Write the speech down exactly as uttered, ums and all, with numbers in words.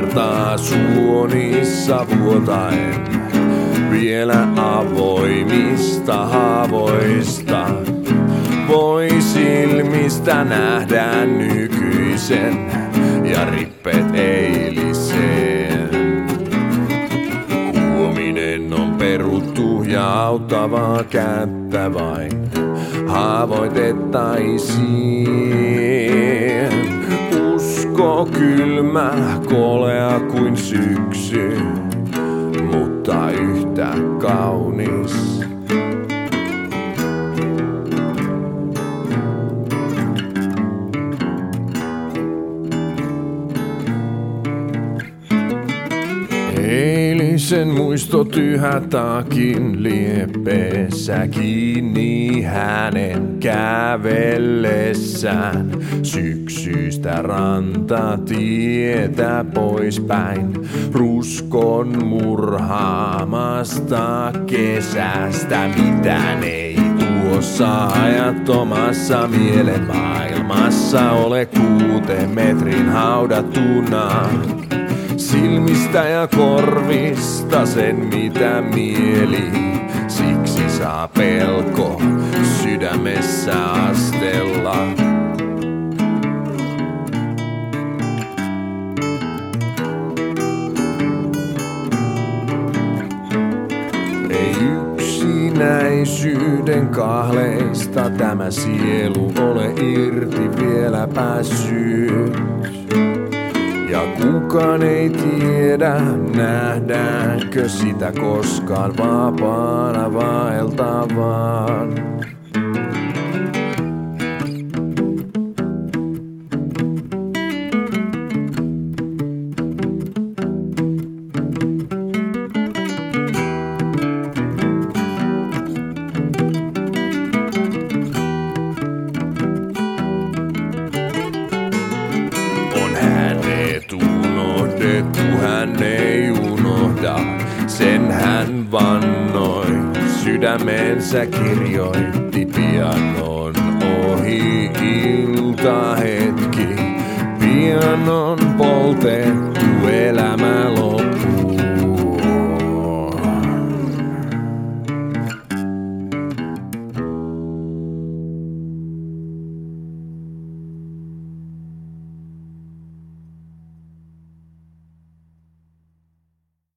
virtaa suonissa vuotaen. Vielä avoimista haavoista voi silmistä nähdä nykyisen ja rippeet eiliseen. Kuominen on peruttu ja auttavaa kättä vain haavoitettaisiin. Usko kylmä, kolea kuin syksy, mutta yhtä kaunis. Eilisen muistot yhä takin liepeessä kiinni hänen kävellessään. Syksyistä rantatietä poispäin, ruskon murhaamasta kesästä. Mitään ei tuossa ajattomassa mielenmaailmassa ole kuuteen metrin haudattuna. Silmistä ja korvista sen mitä mieli, siksi saa pelko sydämessä astella. Ei yksinäisyyden kahleista tämä sielu ole irti vielä päässyt. Ja kukaan ei tiedä, nähdäänkö sitä koskaan vapaana vaeltavaan. Hän ei unohda, sen hän vannoi, sydämensä kirjoitti pian on ohi iltahetki. Pian on poltettu elämä loppu.